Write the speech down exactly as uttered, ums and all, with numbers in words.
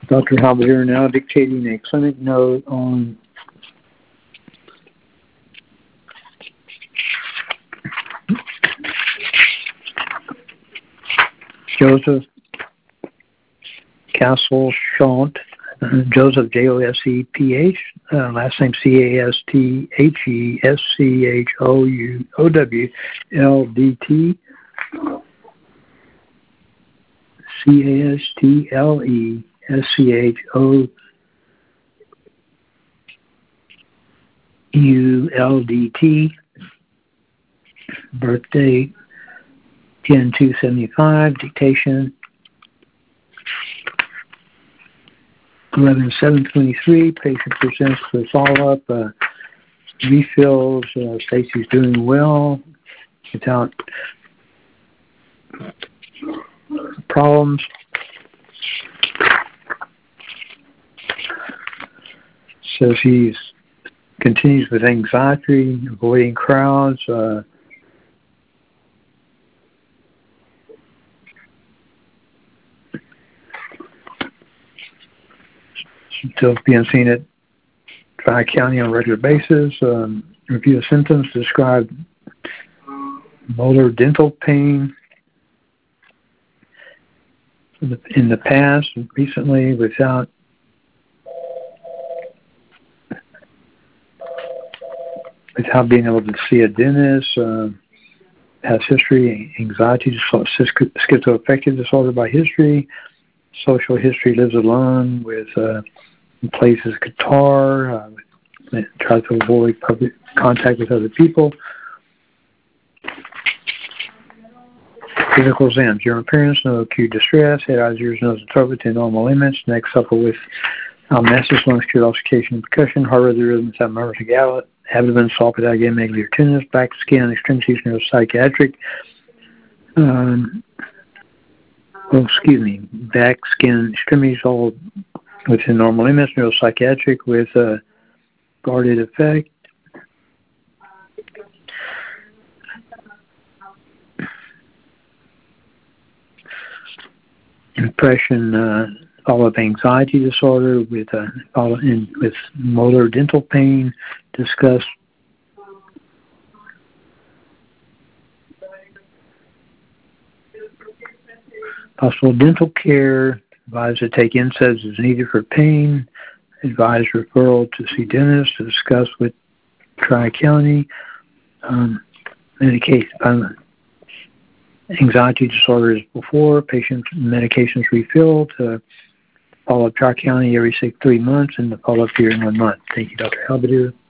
Doctor Halberdier now dictating a clinic note on Joseph Castle-Shaunt, Joseph, J O S E P H, uh, last name C A S T H E S C H O U O W L D T, C A S T L E S C H O U L D T, birthday ten two seventy-five, dictation eleven seven twenty-three, patient presents for follow-up, uh, refills, uh, states he's doing well without problems. Says he continues with anxiety, avoiding crowds, uh, still being seen at Tri-County on a regular basis. Um, review of symptoms, describe molar dental pain in the, in the past and recently without without being able to see a dentist. Uh, has history, anxiety, schizoaffective disorder by history, social history, lives alone with uh, plays his guitar, uh, tries to avoid public contact with other people. Physical exams, your appearance, no acute distress, head, eyes, ears, nose, and throat within normal limits. Neck supple with almesis, lungs, clear, auscultation, and percussion, heart rate rhythm without murmurs and gallop, abdomen, soft without again, megaly or tenderness, back, skin, extremities, neuropsychiatric. Um, oh, excuse me, back, skin, extremities, all within normal limits, neuropsychiatric with uh, guarded effect. Impression, uh, follow-up anxiety disorder with uh, follow in, with molar dental pain. Discuss possible dental care. Advise to take N SAIDs as needed for pain. Advise referral to see dentist to discuss with Tri-County. Um, medication, um, anxiety disorders before. Patient medications refilled. Uh, follow up Tri-County every six, three months and the follow-up here in one month. Thank you, Doctor Halberdier.